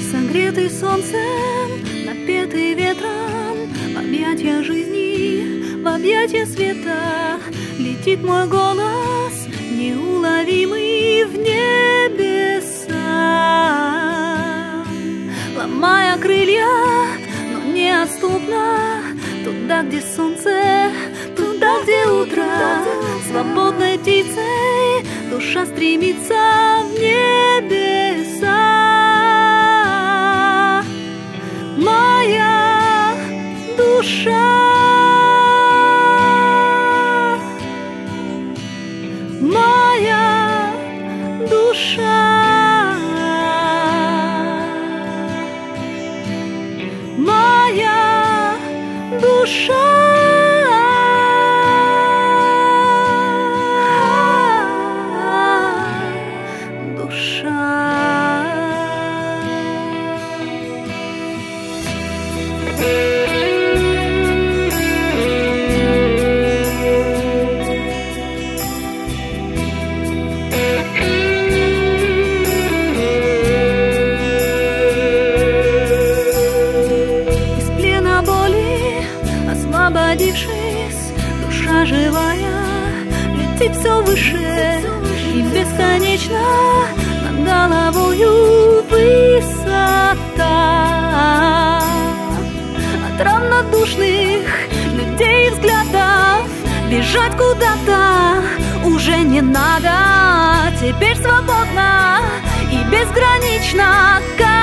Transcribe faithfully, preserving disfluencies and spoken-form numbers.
Согретый солнцем, напетый ветром, в объятия жизни, в объятия света летит мой голос, неуловимый в небеса. Ломая крылья, но неотступно, туда, где солнце, туда, где утро, свободной птицей душа стремится в небеса. Моя душа, моя душа, моя душа. Освободившись, душа живая летит все выше и бесконечно над головою высота. От равнодушных людей взглядов бежать куда-то уже не надо. Теперь свободно и безгранично.